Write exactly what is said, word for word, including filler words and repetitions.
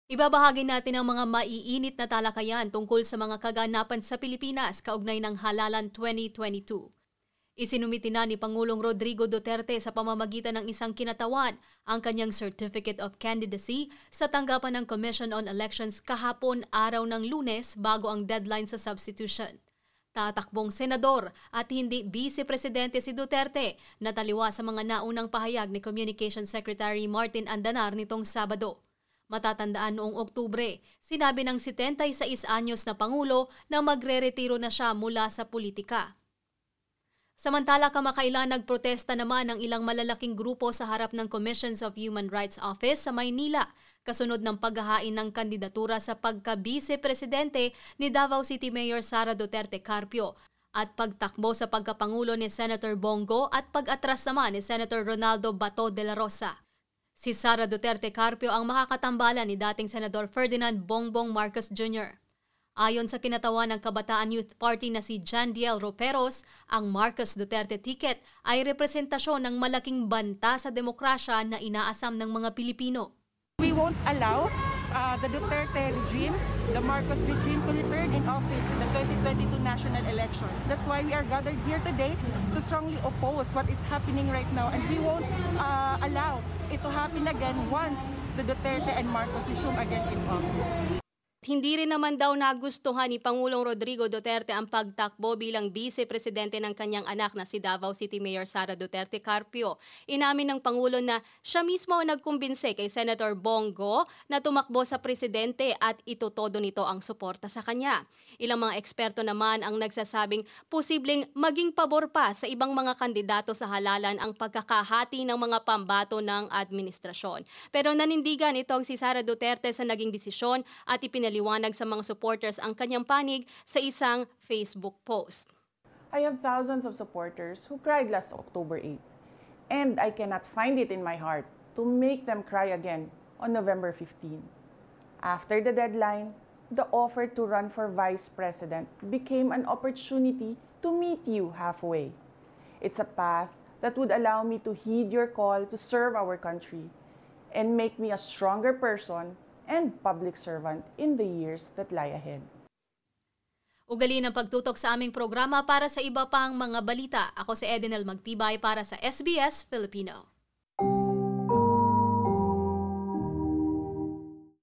Ibabahagi natin ang mga maiinit na talakayan tungkol sa mga kaganapan sa Pilipinas kaugnay ng Halalan twenty twenty-two. Isinumiti na ni Pangulong Rodrigo Duterte sa pamamagitan ng isang kinatawan ang kanyang Certificate of Candidacy sa tanggapan ng Commission on Elections kahapon araw ng Lunes bago ang deadline sa substitution. Tatakbong senador at hindi vice-presidente si Duterte na taliwa sa mga naunang pahayag ni Communications Secretary Martin Andanar nitong Sabado. Matatandaan noong Oktubre, sinabi ng setenta-sais anyos na Pangulo na magre-retiro na siya mula sa politika. Samantala, kamakailan nagprotesta naman ang ilang malalaking grupo sa harap ng Commissions of Human Rights Office sa Maynila kasunod ng paghahain ng kandidatura sa pagka-vice-presidente ni Davao City Mayor Sara Duterte Carpio at pagtakbo sa pagkapangulo ni Senator Bongo at pag-atras naman ni Senator Ronaldo Bato de la Rosa. Si Sara Duterte Carpio ang makakatambalan ni dating Senador Ferdinand Bongbong Marcos Junior Ayon sa kinatawan ng Kabataan Youth Party na si Jandiel Roperos, ang Marcos Duterte ticket ay representasyon ng malaking banta sa demokrasya na inaasam ng mga Pilipino. We won't allow uh, the Duterte regime, the Marcos regime, to return in office in the twenty twenty-two national elections. That's why we are gathered here today to strongly oppose what is happening right now, and we won't uh, allow it to happen again once the Duterte and Marcos resume again in office. Hindi rin naman daw nagustuhan ni Pangulong Rodrigo Duterte ang pagtakbo bilang vice-presidente ng kanyang anak na si Davao City Mayor Sara Duterte Carpio. Inamin ng Pangulo na siya mismo ang nagkumbinse kay Senator Bongo na tumakbo sa presidente at itutodo nito ang suporta sa kanya. Ilang mga eksperto naman ang nagsasabing posibleng maging pabor pa sa ibang mga kandidato sa halalan ang pagkakahati ng mga pambato ng administrasyon. Pero nanindigan itong si Sara Duterte sa naging desisyon at ipinaliwanag sa mga supporters ang kanyang panig sa isang Facebook post. I have thousands of supporters who cried last October eighth, and I cannot find it in my heart to make them cry again on November fifteenth. After the deadline, the offer to run for Vice President became an opportunity to meet you halfway. It's a path that would allow me to heed your call to serve our country and make me a stronger person and public servant in the years that lie ahead. Ugaliin ang pagtutok sa aming programa para sa iba pang mga balita. Ako si Edenel Magtibay para sa S B S Filipino.